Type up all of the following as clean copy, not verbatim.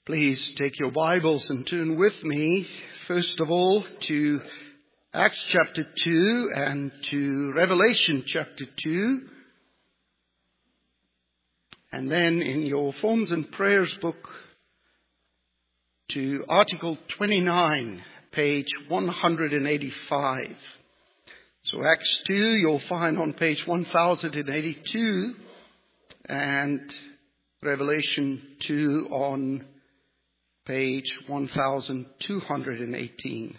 Please take your Bibles and turn with me, first of all, to Acts chapter 2 and to Revelation chapter 2. And then in your Forms and Prayers book to Article 29, page 185. So Acts 2 you'll find on page 1082 and Revelation 2 on page 1218.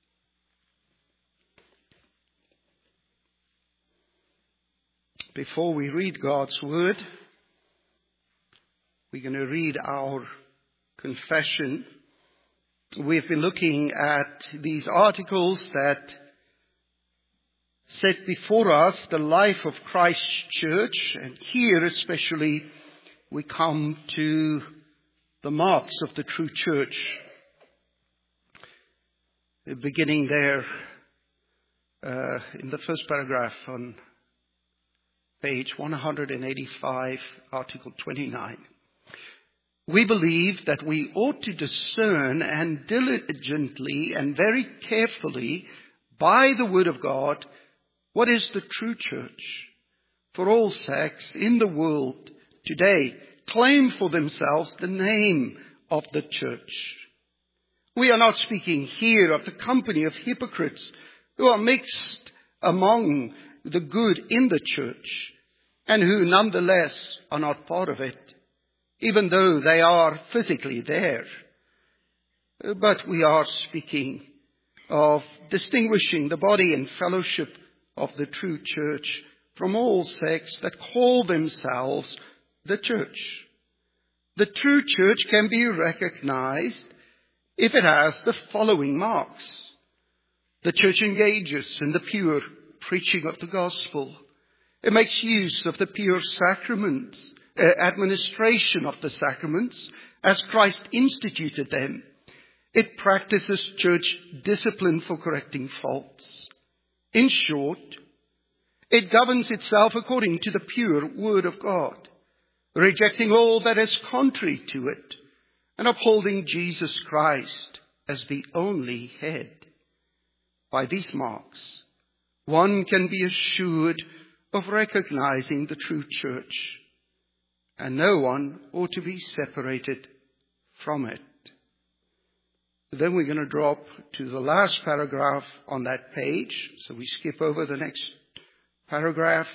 Before we read God's Word, we're going to read our confession. We've been looking at these articles that set before us the life of Christ's church, and here especially we come to the marks of the true church. Beginning there in the first paragraph on page 185, Article 29. We believe that we ought to discern and diligently and very carefully by the Word of God what is the true church. For all sects in the world today claim for themselves the name of the church. We are not speaking here of the company of hypocrites who are mixed among the good in the church and who nonetheless are not part of it, even though they are physically there. But we are speaking of distinguishing the body and fellowship of the true church from all sects that call themselves the church. The true church can be recognized if it has the following marks. The church engages in the pure preaching of the gospel. It makes use of the pure sacraments, administration of the sacraments as Christ instituted them. It practices church discipline for correcting faults. In short, it governs itself according to the pure Word of God, rejecting all that is contrary to it, and upholding Jesus Christ as the only head. By these marks, one can be assured of recognizing the true church, and no one ought to be separated from it. Then we're going to drop to the last paragraph on that page, so we skip over the next paragraph.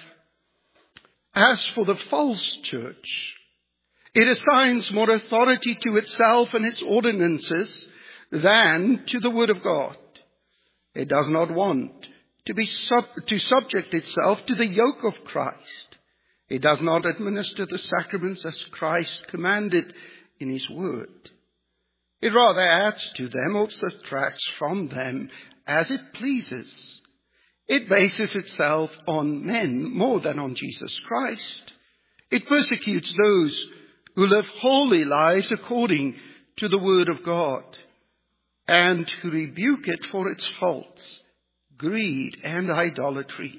As for the false church, it assigns more authority to itself and its ordinances than to the Word of God. It does not want to subject itself to the yoke of Christ. It does not administer the sacraments as Christ commanded in His Word. It rather adds to them or subtracts from them as it pleases. It bases itself on men more than on Jesus Christ. It persecutes those who live holy lives according to the Word of God, and who rebuke it for its faults, greed and idolatry.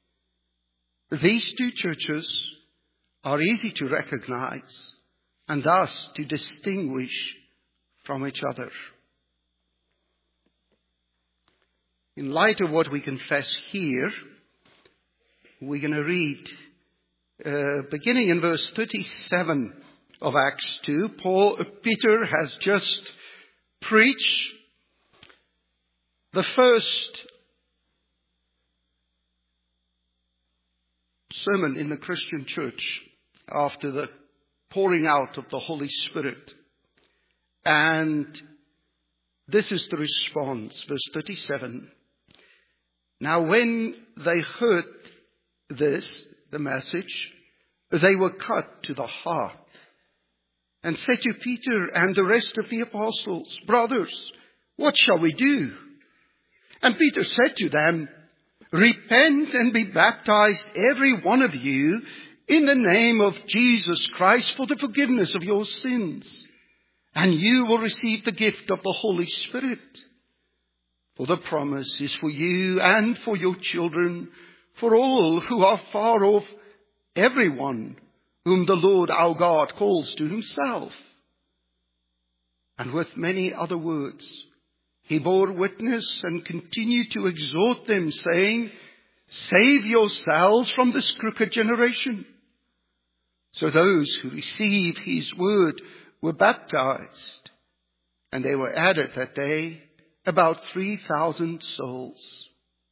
These two churches are easy to recognize and thus to distinguish from each other. In light of what we confess here, we're going to read, beginning in verse 37 of Acts 2, Peter has just preached the first sermon in the Christian church after the pouring out of the Holy Spirit. And this is the response, verse 37. Now when they heard this, the message, they were cut to the heart and said to Peter and the rest of the apostles, "Brothers, what shall we do?" And Peter said to them, "Repent and be baptized, every one of you, in the name of Jesus Christ for the forgiveness of your sins, and you will receive the gift of the Holy Spirit. For the promise is for you and for your children, for all who are far off, everyone whom the Lord our God calls to Himself." And with many other words, he bore witness and continued to exhort them, saying, "Save yourselves from this crooked generation." So those who received his word were baptized, and they were added that day about 3,000 souls.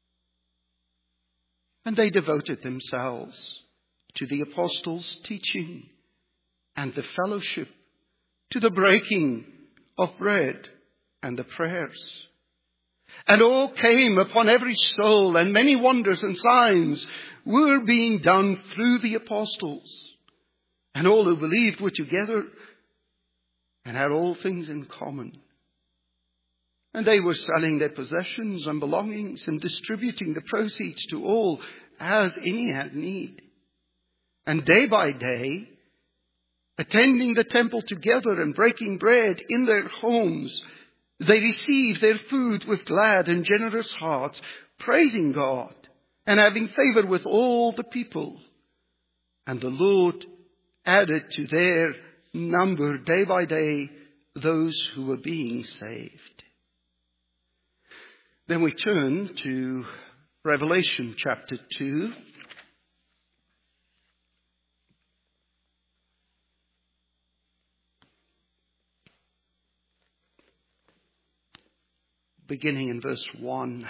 And they devoted themselves to the apostles' teaching and the fellowship, to the breaking of bread and the prayers. And awe came upon every soul, and many wonders and signs were being done through the apostles. And all who believed were together and had all things in common. And they were selling their possessions and belongings and distributing the proceeds to all as any had need. And day by day, attending the temple together and breaking bread in their homes, they received their food with glad and generous hearts, praising God and having favor with all the people. And the Lord added to their number day by day those who were being saved. Then we turn to Revelation chapter 2. Beginning in verse 1.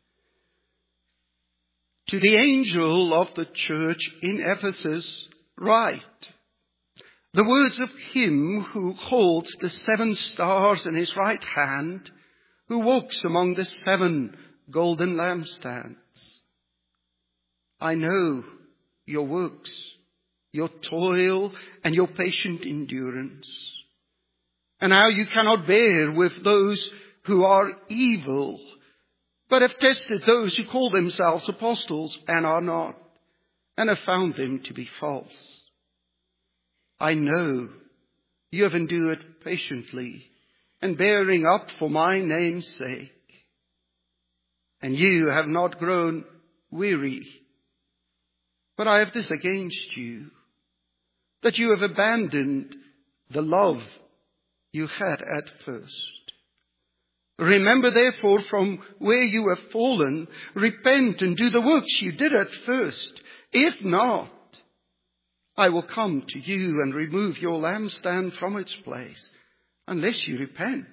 To the angel of the church in Ephesus write, the words of him who holds the 7 stars in his right hand, who walks among the 7 golden lampstands. I know your works, your toil, and your patient endurance, and how you cannot bear with those who are evil, but have tested those who call themselves apostles and are not, and have found them to be false. I know you have endured patiently and bearing up for my name's sake, and you have not grown weary. But I have this against you, that you have abandoned the love you had at first. Remember therefore from where you have fallen, repent and do the works you did at first. If not, I will come to you and remove your lampstand from its place, unless you repent.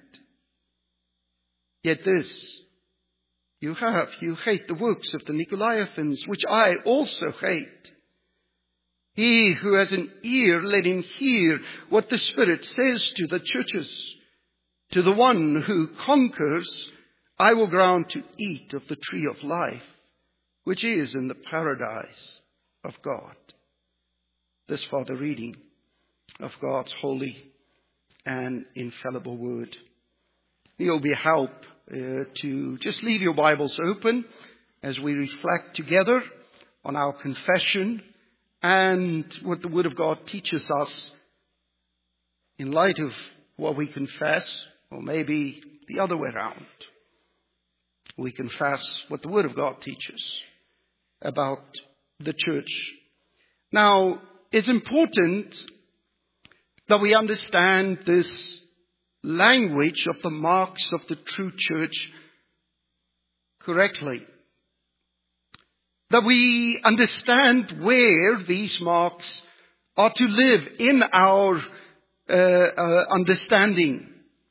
Yet this you hate the works of the Nicolaitans, which I also hate. He who has an ear, let him hear what the Spirit says to the churches. To the one who conquers, I will grant to eat of the tree of life, which is in the paradise of God. This for the reading of God's holy and infallible word. You'll be help to just leave your Bibles open as we reflect together on our confession and what the Word of God teaches us in light of what we confess, or maybe the other way around. We confess what the Word of God teaches about the church. Now, it's important that we understand this language of the marks of the true church correctly. That we understand where these marks are to live in our understanding.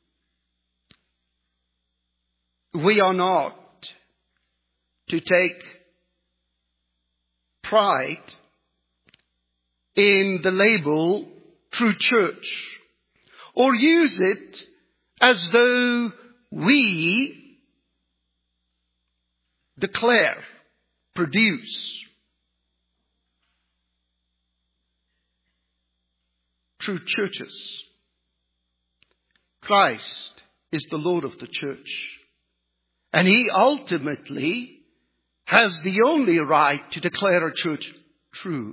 We are not to take pride in the label true church, or use it as though we declare, produce true churches. Christ is the Lord of the church, and He ultimately has the only right to declare a church true.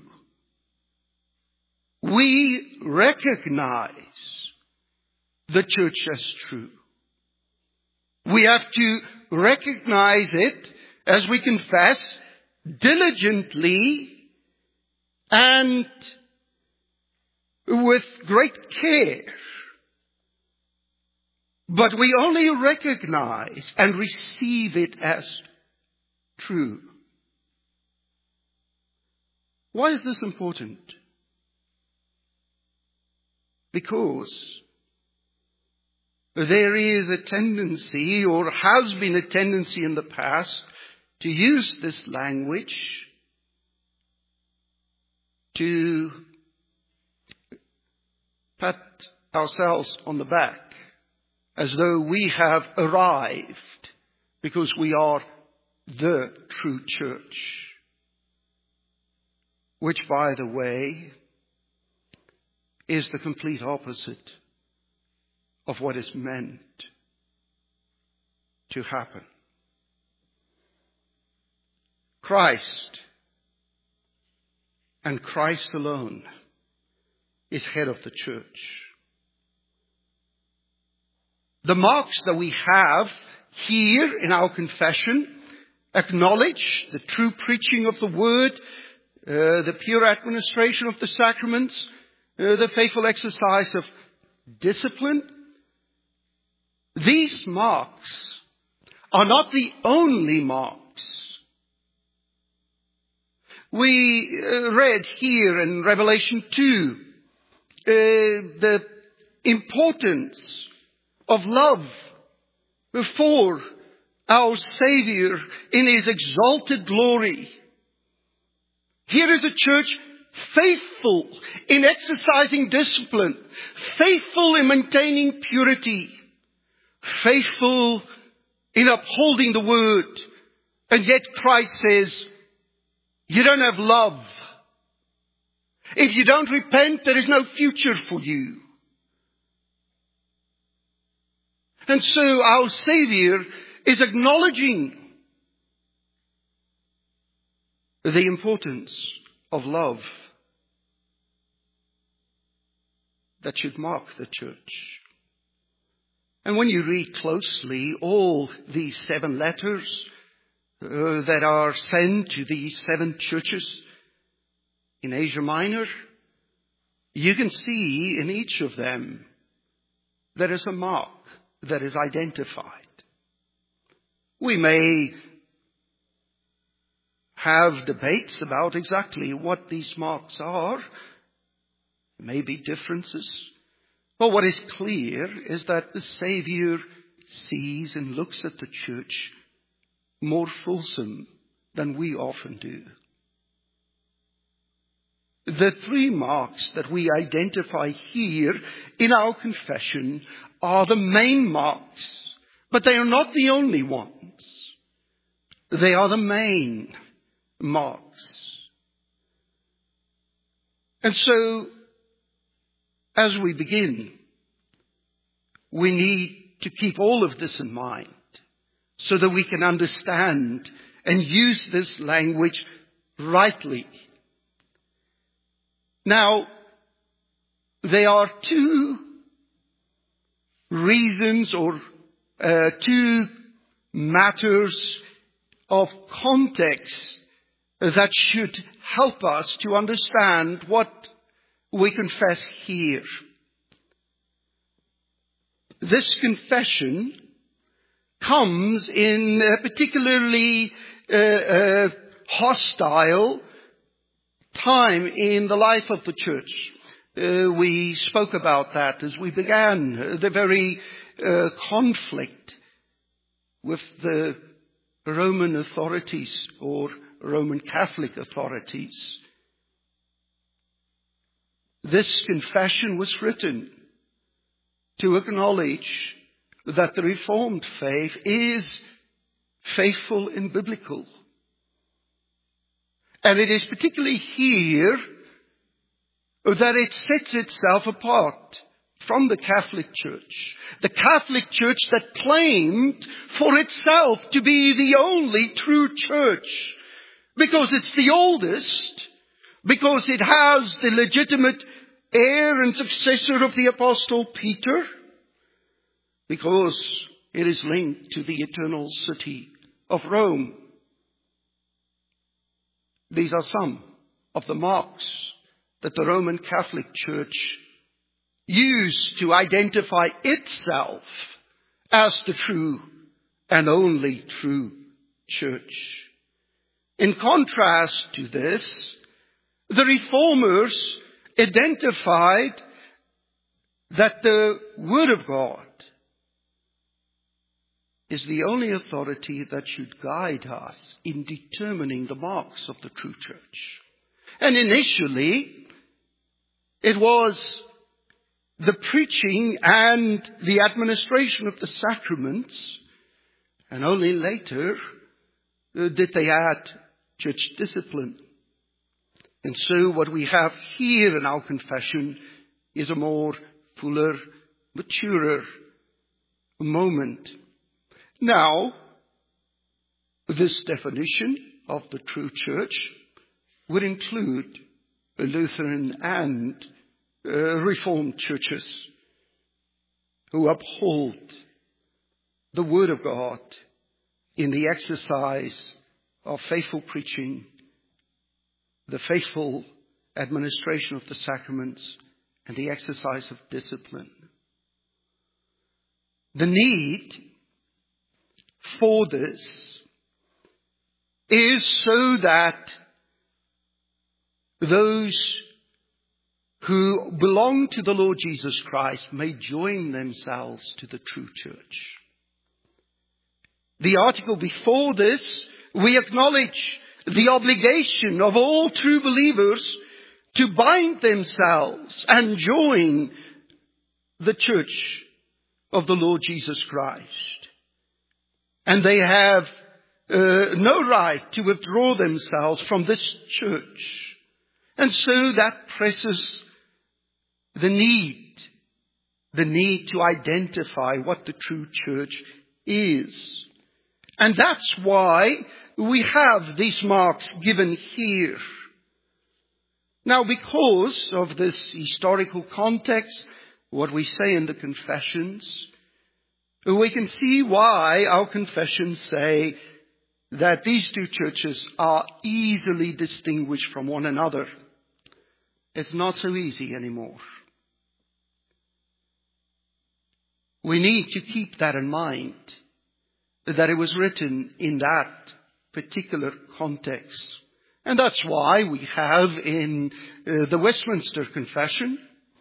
We recognize the church as true. We have to recognize it as we confess diligently and with great care But we only recognize and receive it as true. Why is this important? Because there is a tendency, or has been a tendency in the past, to use this language to pat ourselves on the back as though we have arrived because we are the true church. Which, by the way, is the complete opposite of what is meant to happen. Christ, and Christ alone, is head of the church. The marks that we have here in our confession acknowledge the true preaching of the word, the pure administration of the sacraments, the faithful exercise of discipline. These marks are not the only marks. We read here in Revelation 2 the importance of love for our Savior in His exalted glory. Here is a church faithful in exercising discipline, faithful in maintaining purity, faithful in upholding the word. And yet Christ says, you don't have love. If you don't repent, there is no future for you. And so our Savior is acknowledging the importance of love that should mark the church. And when you read closely all these 7 letters that are sent to these 7 churches in Asia Minor, you can see in each of them there is a mark that is identified. We may have debates about exactly what these marks are. There may be differences. But what is clear is that the Savior sees and looks at the church more fulsome than we often do. The 3 marks that we identify here in our confession are the main marks, but they are not the only ones. They are the main marks. And so, as we begin, we need to keep all of this in mind so that we can understand and use this language rightly. Now, there are 2 reasons or 2 matters of context that should help us to understand what we confess here. This confession comes in a particularly hostile time in the life of the church. We spoke about that as we began, the very conflict with the Roman authorities or Roman Catholic authorities. This confession was written to acknowledge that the Reformed faith is faithful and biblical. And it is particularly here that it sets itself apart from the Catholic Church. The Catholic Church that claimed for itself to be the only true church. Because it's the oldest. Because it has the legitimate heir and successor of the Apostle Peter. Because it is linked to the eternal city of Rome. These are some of the marks that the Roman Catholic Church used to identify itself as the true and only true church. In contrast to this, the Reformers identified that the Word of God is the only authority that should guide us in determining the marks of the true church. And initially, it was the preaching and the administration of the sacraments, and only later did they add church discipline. And so what we have here in our confession is a more fuller, maturer moment. Now, this definition of the true church would include Lutheran and Reformed churches who uphold the Word of God in the exercise of faithful preaching, the faithful administration of the sacraments, and the exercise of discipline. The need for this is so that those who belong to the Lord Jesus Christ may join themselves to the true church. The article before this, we acknowledge the obligation of all true believers to bind themselves and join the church of the Lord Jesus Christ. And they have no right to withdraw themselves from this church. And so that presses the need to identify what the true church is. And that's why we have these marks given here. Now, because of this historical context, what we say in the confessions, we can see why our confessions say that these two churches are easily distinguished from one another. It's not so easy anymore. We need to keep that in mind, that it was written in that particular context. And that's why we have in the Westminster Confession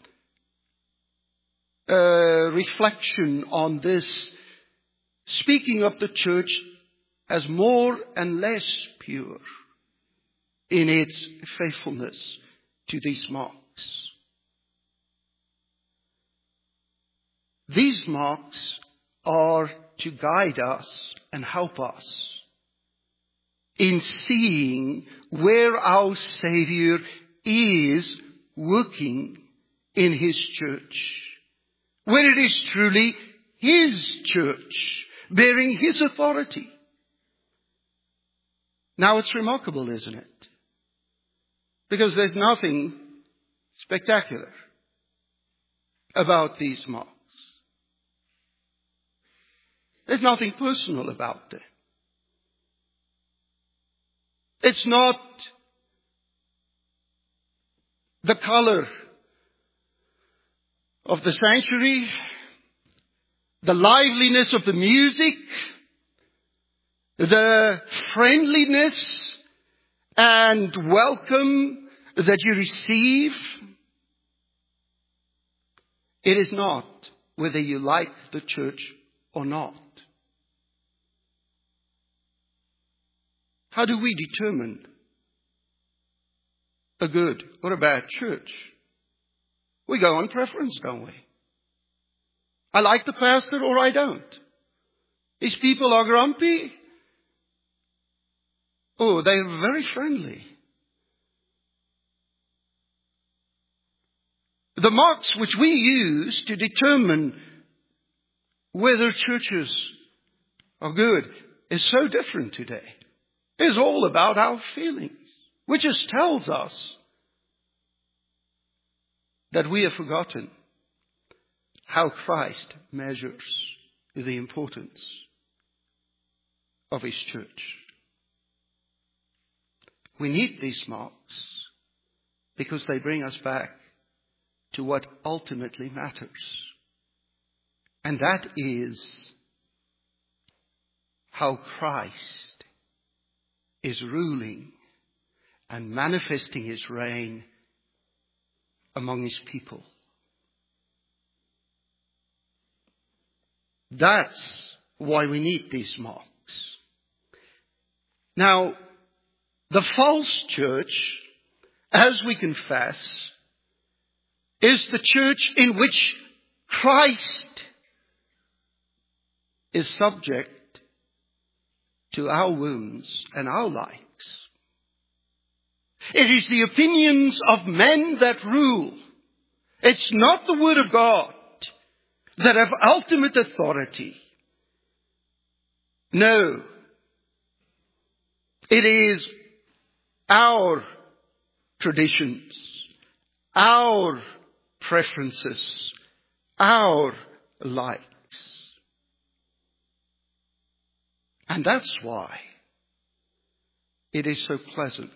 a reflection on this, speaking of the church as more and less pure in its faithfulness to these marks. These marks are to guide us and help us in seeing where our Savior is working in His church, where it is truly His church, bearing His authority. Now it's remarkable, isn't it? Because there's nothing spectacular about these marks. There's nothing personal about them. It's not the color of the sanctuary, the liveliness of the music, the friendliness and welcome that you receive. It is not whether you like the church or not. How do we determine a good or a bad church? We go on preference, don't we? I like the pastor or I don't. These people are grumpy. Oh, they're very friendly. The marks which we use to determine whether churches are good is so different today. It's all about our feelings, which just tells us that we have forgotten how Christ measures the importance of His church. We need these marks because they bring us back to what ultimately matters. And that is how Christ is ruling and manifesting his reign among his people. That's why we need these marks. Now, the false church, as we confess, is the church in which Christ is subject to our wounds and our likes. It is the opinions of men that rule. It's not the Word of God that have ultimate authority. No. It is our traditions, our preferences, our likes. And that's why it is so pleasant.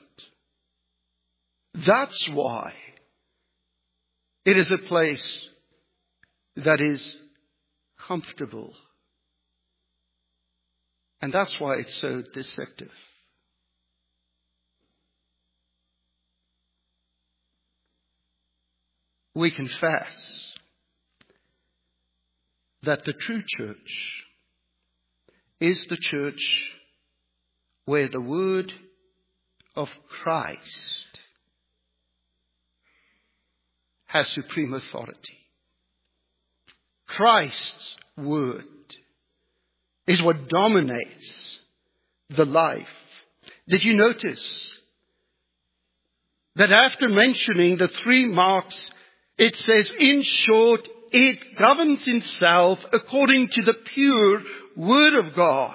That's why it is a place that is comfortable. And that's why it's so deceptive. We confess that the true church is the church where the word of Christ has supreme authority. Christ's word is what dominates the life. Did you notice that after mentioning the 3 marks, it says, in short, it governs itself according to the pure Word of God.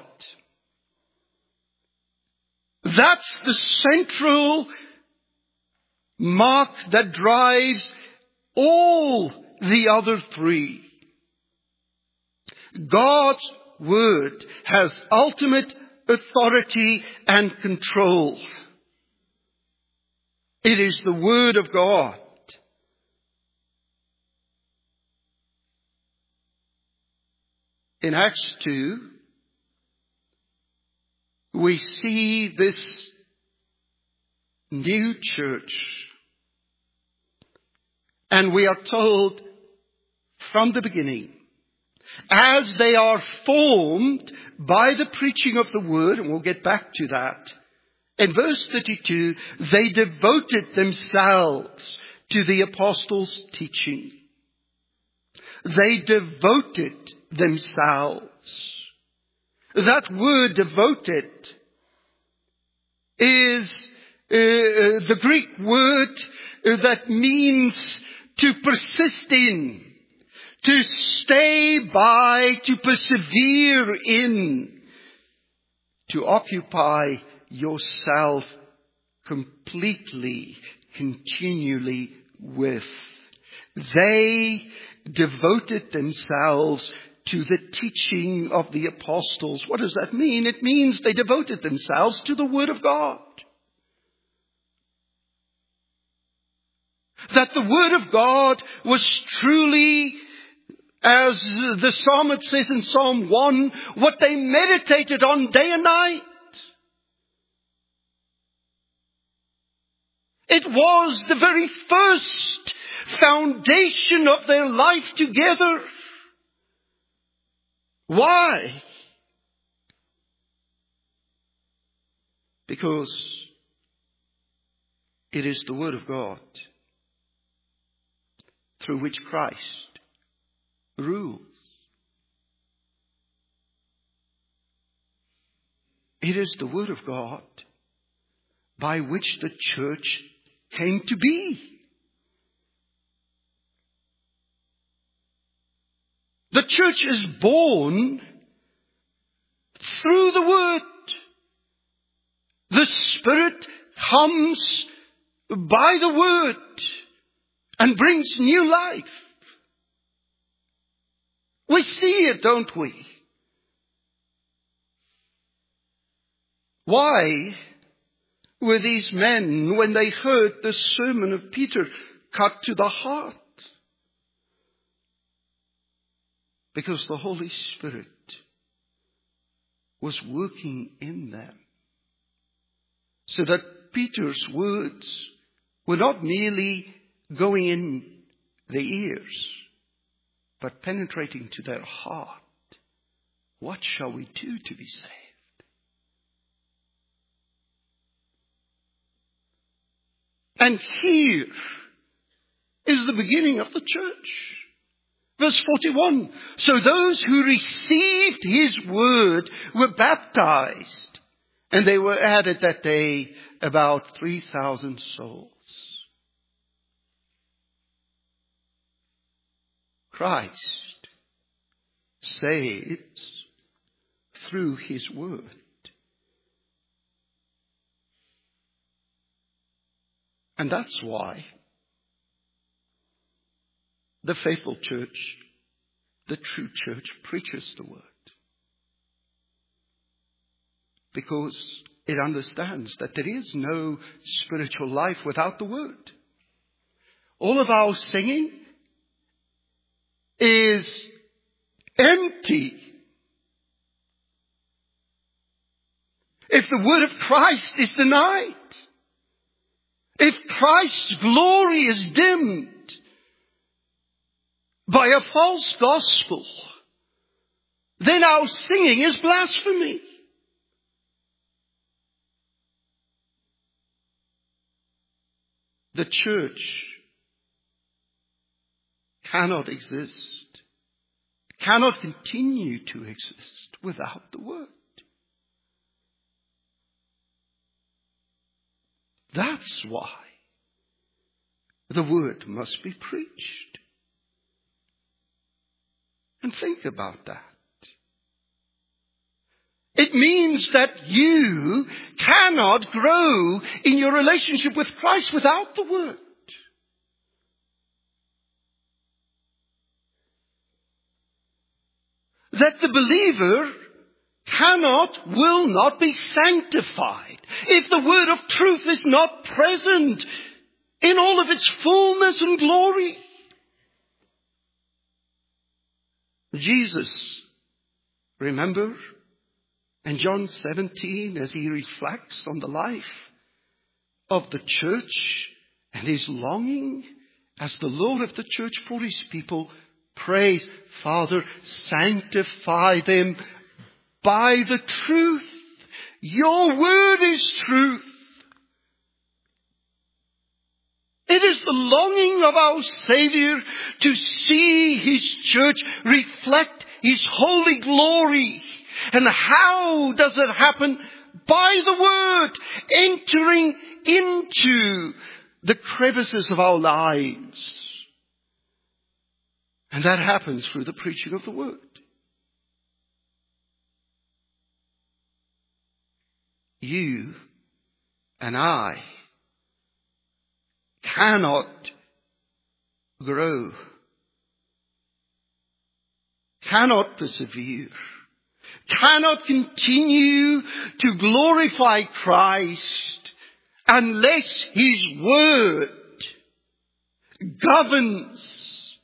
That's the central mark that drives all the other 3. God's Word has ultimate authority and control. It is the Word of God. In Acts 2, we see this new church. And we are told from the beginning, as they are formed by the preaching of the word, and we'll get back to that, in verse 32, they devoted themselves to the apostles' teaching. They devoted themselves. That word devoted is the Greek word that means to persist in, to stay by, to persevere in, to occupy yourself completely, continually with. They devoted themselves to the teaching of the apostles. What does that mean? It means they devoted themselves to the Word of God. That the Word of God was truly, as the psalmist says in Psalm 1, what they meditated on day and night. It was the very first foundation of their life together. Why? Because it is the Word of God through which Christ rules. It is the Word of God by which the church came to be. The church is born through the Word. The Spirit comes by the Word and brings new life. We see it, don't we? Why were these men, when they heard the sermon of Peter, cut to the heart? Because the Holy Spirit was working in them. So that Peter's words were not merely going in their ears, but penetrating to their heart. What shall we do to be saved? And here is the beginning of the church. Verse 41. So those who received his word were baptized, and they were added that day about 3,000 souls. Christ saves through his word. And that's why the faithful church, the true church, preaches the word. Because it understands that there is no spiritual life without the word. All of our singing is empty if the word of Christ is denied. If Christ's glory is dimmed by a false gospel, then our singing is blasphemy. The church cannot exist, cannot continue to exist without the word. That's why the word must be preached. And think about that. It means that you cannot grow in your relationship with Christ without the word. That the believer will not be sanctified if the word of truth is not present in all of its fullness and glory. Jesus, remember, in John 17, as he reflects on the life of the church and his longing as the Lord of the church for his people, prays, Father, sanctify them by the truth. Your word is truth. It is the longing of our Savior to see his church reflect his holy glory. And how does it happen? By the word entering into the crevices of our lives. And that happens through the preaching of the word. You and I cannot grow, cannot persevere, cannot continue to glorify Christ unless his word governs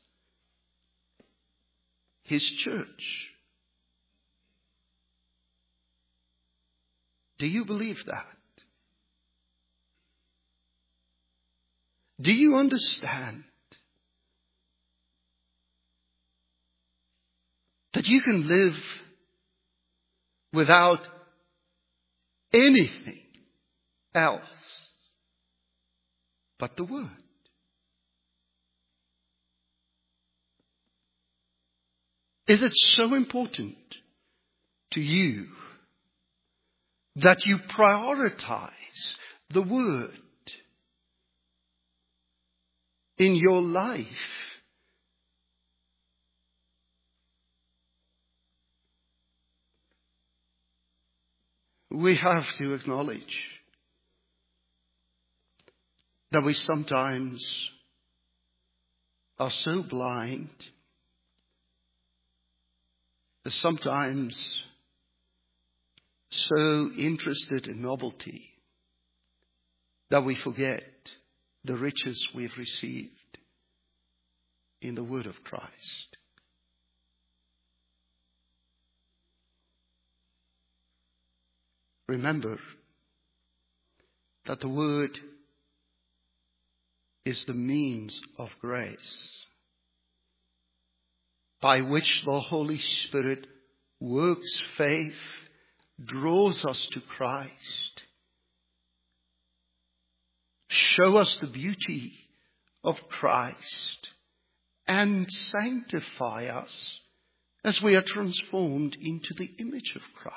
his church. Do you believe that? Do you understand that you can live without anything else but the word? Is it so important to you that you prioritize the word in your life? We have to acknowledge that we sometimes are so blind, sometimes so interested in novelty, that we forget the riches we've received in the word of Christ. remember that the Word is the means of grace by which the Holy Spirit works faith, draws us to Christ, show us the beauty of Christ, and sanctify us as we are transformed into the image of Christ.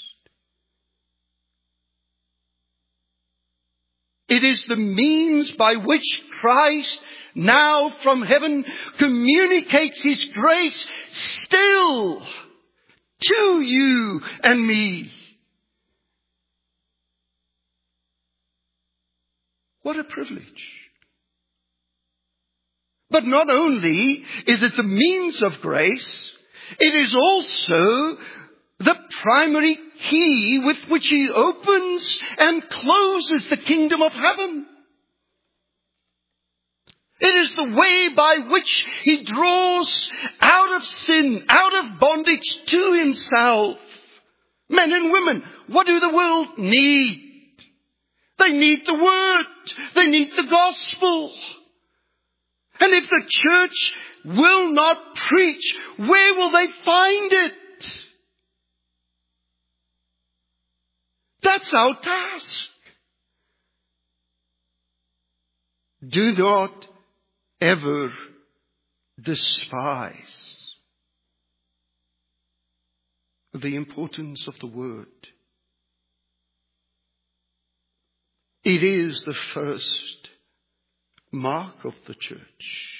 It is the means by which Christ now from heaven communicates His grace still to you and me. What a privilege. But not only is it the means of grace, it is also the primary key with which He opens and closes the kingdom of heaven. It is the way by which He draws out of sin, out of bondage to Himself. Men and women, what do the world need? They need the Word. They need the gospel. And if the church will not preach, where will they find it? That's our task. Do not ever despise the importance of the Word. It is the first mark of the church.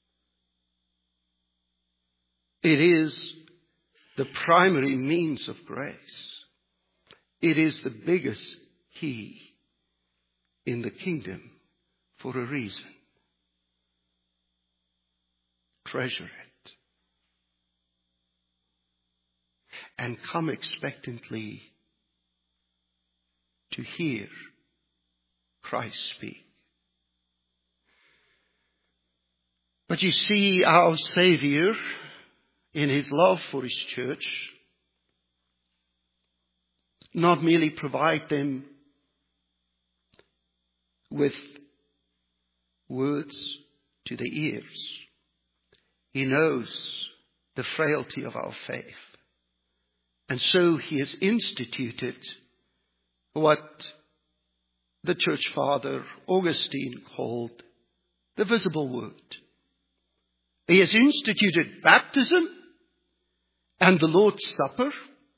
It is the primary means of grace. It is the biggest key in the kingdom for a reason. Treasure it. And come expectantly to hear Christ speak. But you see, our Savior, in His love for His church, not merely provide them with words to the ears. He knows the frailty of our faith. And so He has instituted what the church father Augustine called the visible Word. He has instituted baptism and the Lord's Supper,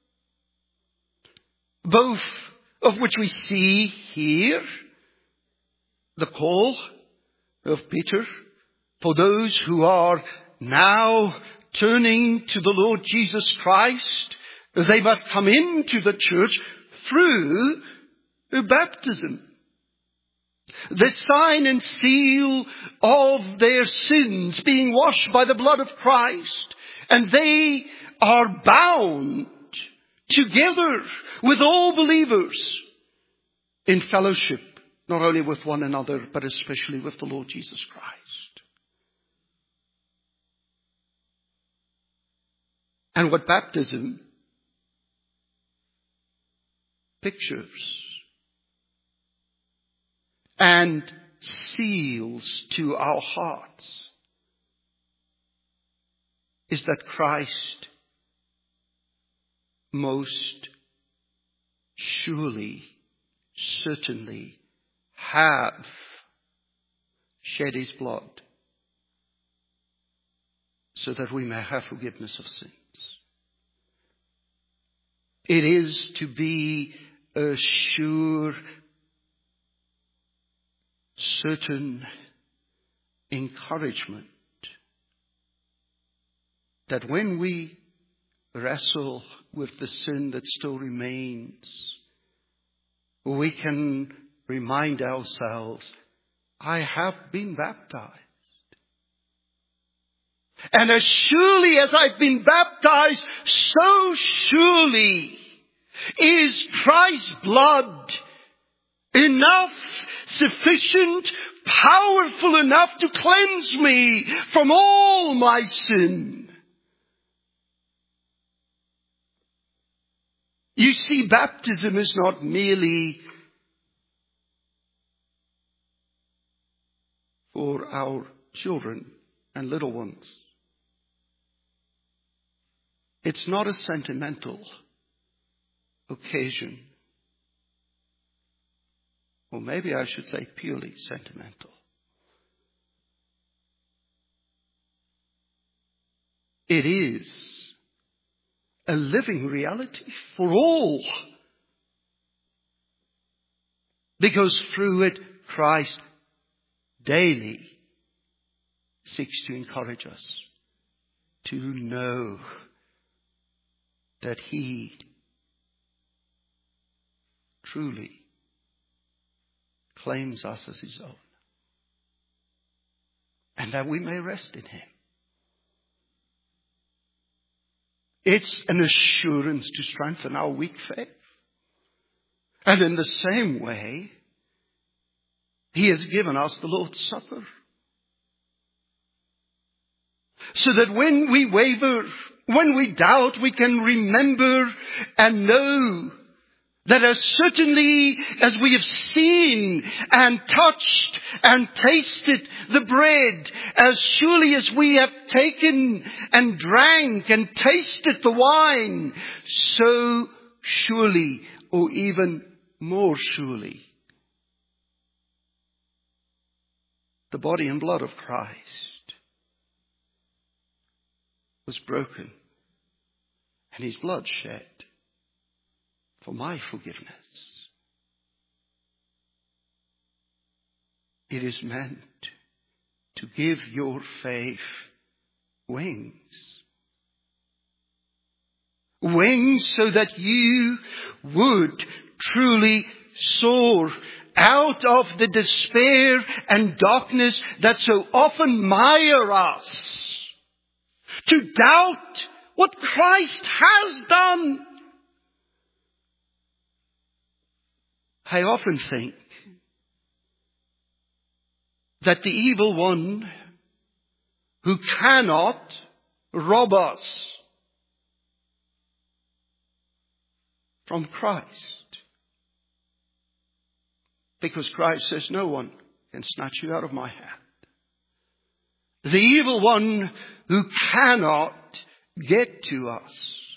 both of which we see here, the call of Peter for those who are now turning to the Lord Jesus Christ. They must come into the church through baptism. The sign and seal of their sins being washed by the blood of Christ. And they are bound together with all believers in fellowship, not only with one another, but especially with the Lord Jesus Christ. And what baptism pictures and seals to our hearts is that Christ most surely, certainly have shed His blood so that we may have forgiveness of sins. It is to be a sure, certain encouragement that when we wrestle with the sin that still remains, we can remind ourselves, I have been baptized. And as surely as I've been baptized, so surely is Christ's blood enough, sufficient, powerful enough to cleanse me from all my sin. You see, baptism is not merely for our children and little ones. It's not a sentimental occasion. Or maybe I should say purely sentimental. It is a living reality for all. Because through it, Christ daily seeks to encourage us to know that He truly claims us as His own. And that we may rest in Him. It's an assurance to strengthen our weak faith. And in the same way, He has given us the Lord's Supper. So that when we waver, when we doubt, we can remember and know that as certainly as we have seen and touched and tasted the bread, as surely as we have taken and drank and tasted the wine, so surely, or even more surely, the body and blood of Christ was broken and His blood shed for my forgiveness. It is meant to give your faith wings. Wings so that you would truly soar out of the despair and darkness that so often mire us. To doubt what Christ has done. I often think that the evil one who cannot rob us from Christ, because Christ says no one can snatch you out of my hand. The evil one who cannot get to us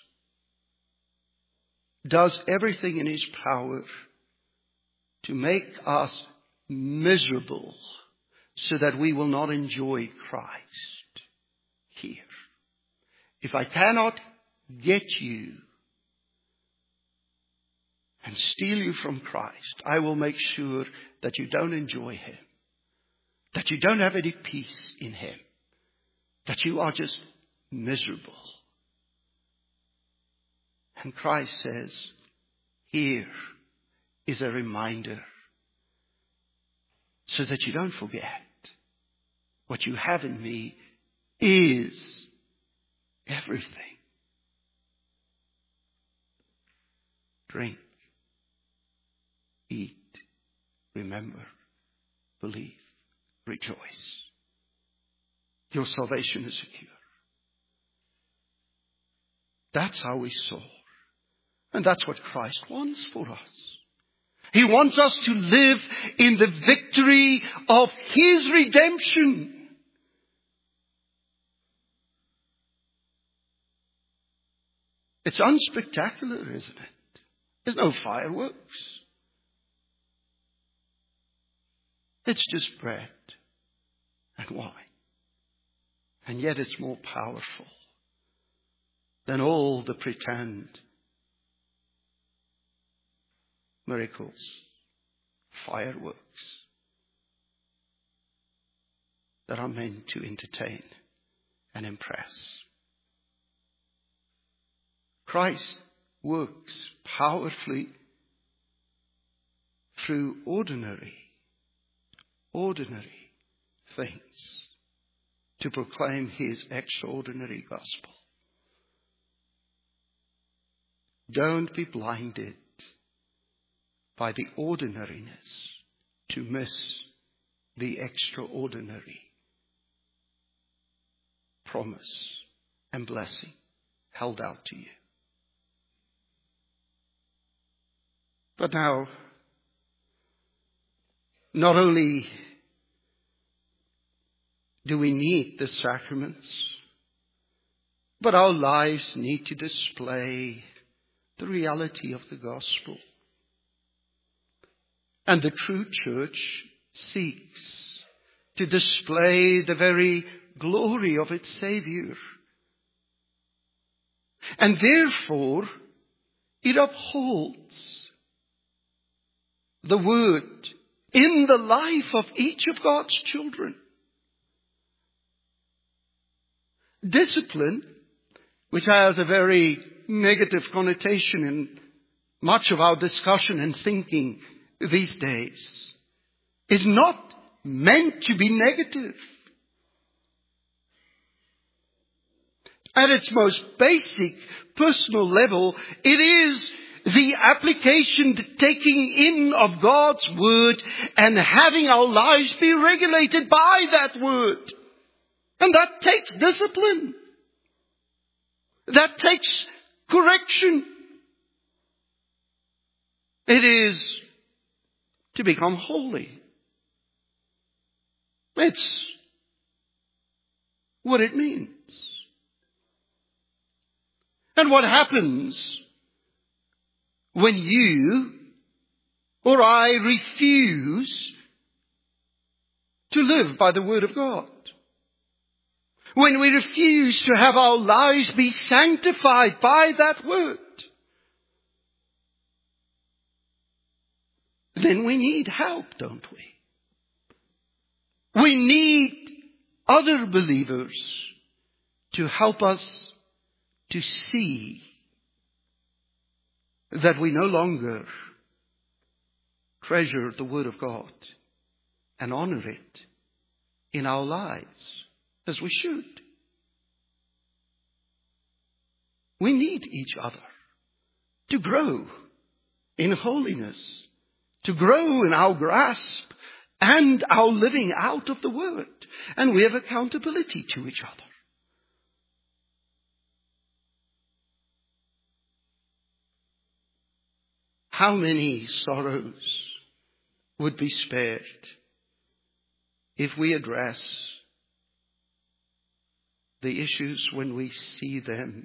does everything in his power to make us miserable so that we will not enjoy Christ here. If I cannot get you and steal you from Christ, I will make sure that you don't enjoy Him, that you don't have any peace in Him, that you are just miserable. And Christ says, here is a reminder so that you don't forget what you have in me is everything. Drink, eat, remember, believe, rejoice. Your salvation is secure. That's how we soar. And that's what Christ wants for us. He wants us to live in the victory of His redemption. It's unspectacular, isn't it? There's no fireworks. It's just bread and wine. And yet it's more powerful than all the pretend miracles, fireworks that are meant to entertain and impress. Christ works powerfully through ordinary things to proclaim His extraordinary gospel. Don't be blinded by the ordinariness to miss the extraordinary promise and blessing held out to you. But now, not only do we need the sacraments, but our lives need to display the reality of the gospel. And the true church seeks to display the very glory of its Savior. And therefore, it upholds the word in the life of each of God's children. Discipline, which has a very negative connotation in much of our discussion and thinking these days, is not meant to be negative. At its most basic personal level, it is the application, the taking in of God's word and having our lives be regulated by that word. And that takes discipline. That takes correction. It is to become holy. It's what it means. And what happens when you or I refuse to live by the word of God? When we refuse to have our lives be sanctified by that word, then we need help, don't we? We need other believers to help us to see that we no longer treasure the word of God and honor it in our lives as we should. We need each other to grow in holiness, to grow in our grasp and our living out of the word. And we have accountability to each other. How many sorrows would be spared if we address the issues when we see them,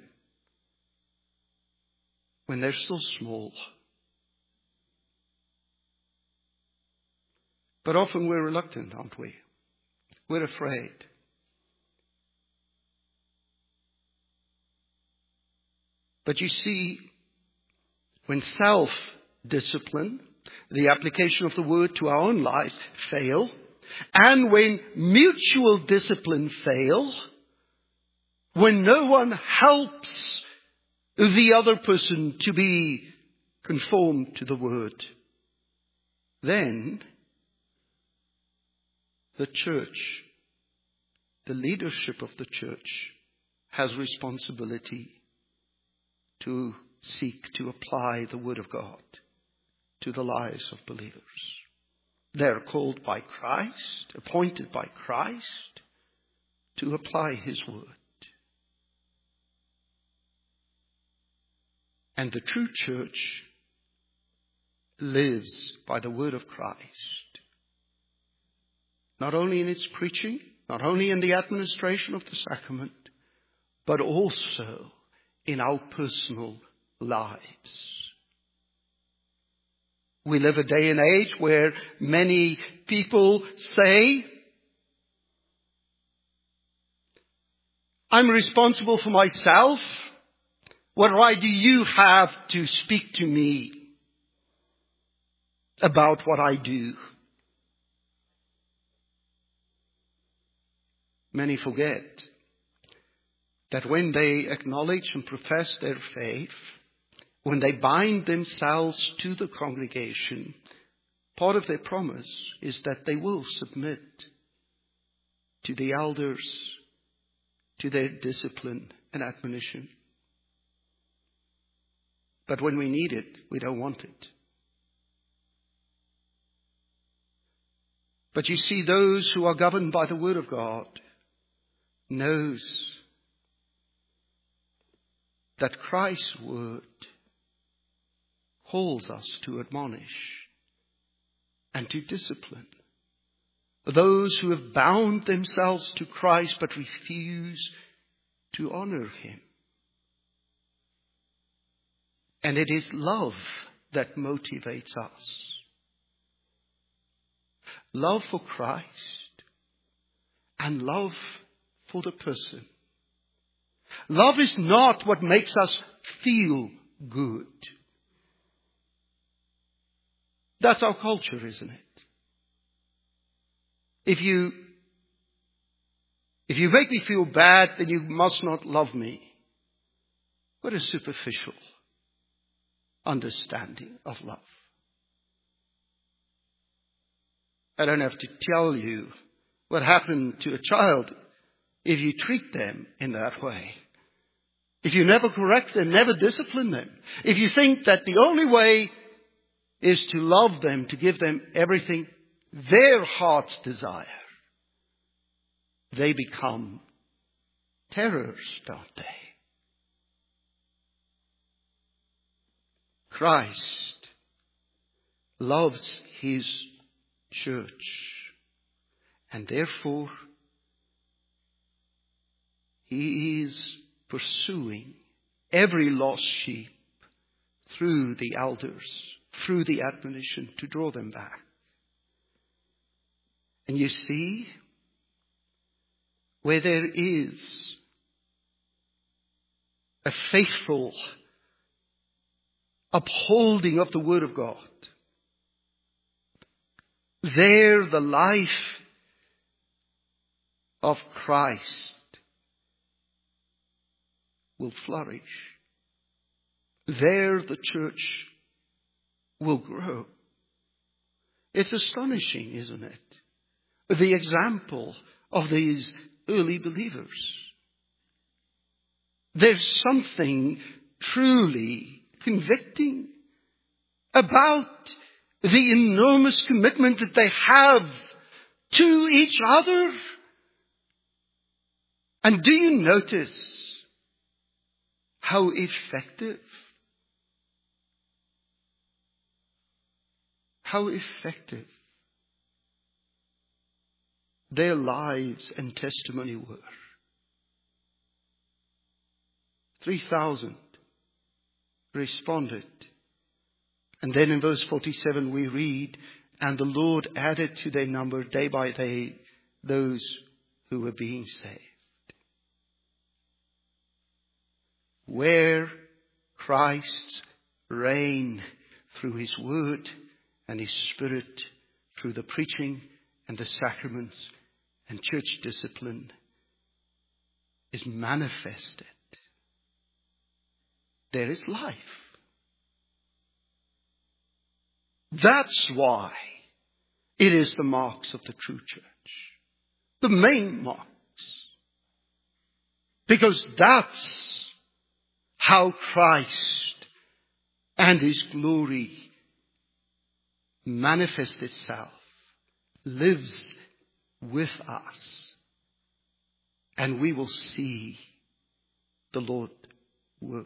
when they're still small? But often we're reluctant, aren't we? We're afraid. But you see, when self-discipline, the application of the word to our own lives, fail, and when mutual discipline fail, when no one helps the other person to be conformed to the word, then the church, the leadership of the church, has responsibility to seek to apply the word of God to the lives of believers. They're called by Christ, appointed by Christ, to apply his word. And the true church lives by the word of Christ. Not only in its preaching, not only in the administration of the sacrament, but also in our personal lives. We live a day and age where many people say, I'm responsible for myself. What right do you have to speak to me about what I do? Many forget that when they acknowledge and profess their faith, when they bind themselves to the congregation, part of their promise is that they will submit to the elders, to their discipline and admonition. But when we need it, we don't want it. But you see, those who are governed by the word of God knows that Christ's word calls us to admonish and to discipline those who have bound themselves to Christ but refuse to honor Him. And it is love that motivates us. Love for Christ and love for the person. Love is not what makes us feel good. That's our culture, isn't it? If you make me feel bad, then you must not love me. What a superficial understanding of love. I don't have to tell you what happened to a child if you treat them in that way. If you never correct them, never discipline them. If you think that the only way is to love them, to give them everything their hearts desire, they become terrors, don't they? Christ loves His church, and therefore He is pursuing every lost sheep through the elders, through the admonition to draw them back. And you see, where there is a faithful upholding of the Word of God, there the life of Christ will flourish. There the church will grow. It's astonishing, isn't it? The example of these early believers. There's something truly convicting about the enormous commitment that they have to each other. And do you notice how effective their lives and testimony were? 3,000 responded. And then in verse 47 we read, and the Lord added to their number day by day those who were being saved. Where Christ's reign through His Word and His Spirit, through the preaching and the sacraments and church discipline is manifested, there is life. That's why it is the marks of the true church. The main marks. Because that's how Christ and His glory manifests itself, lives with us, and we will see the Lord work.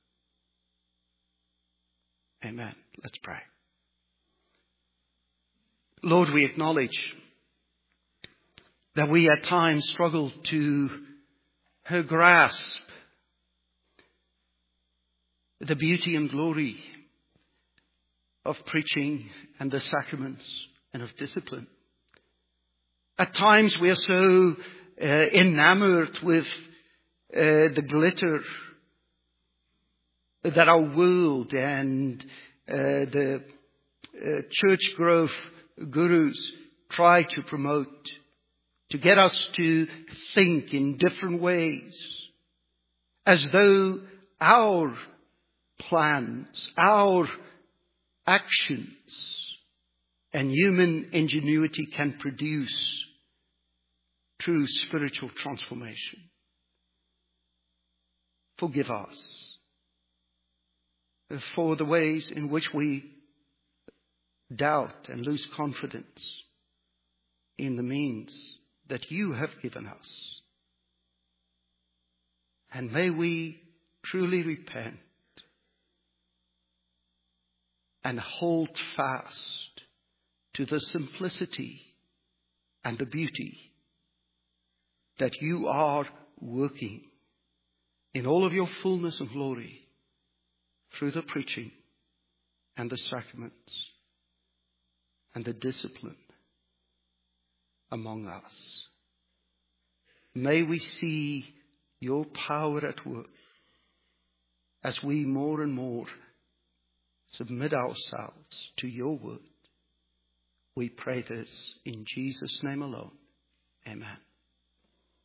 Amen. Let's pray. Lord, we acknowledge that we at times struggle to grasp the beauty and glory of preaching and the sacraments and of discipline. At times we are so enamored with the glitter that our world and the church growth gurus try to promote, to get us to think in different ways, as though our plans, our actions, and human ingenuity can produce true spiritual transformation. Forgive us for the ways in which we doubt and lose confidence in the means that You have given us. And may we truly repent and hold fast to the simplicity and the beauty that you are working in all of your fullness and glory through the preaching and the sacraments and the discipline among us. May we see your power at work as we more and more submit ourselves to your word. We pray this in Jesus' name alone. Amen.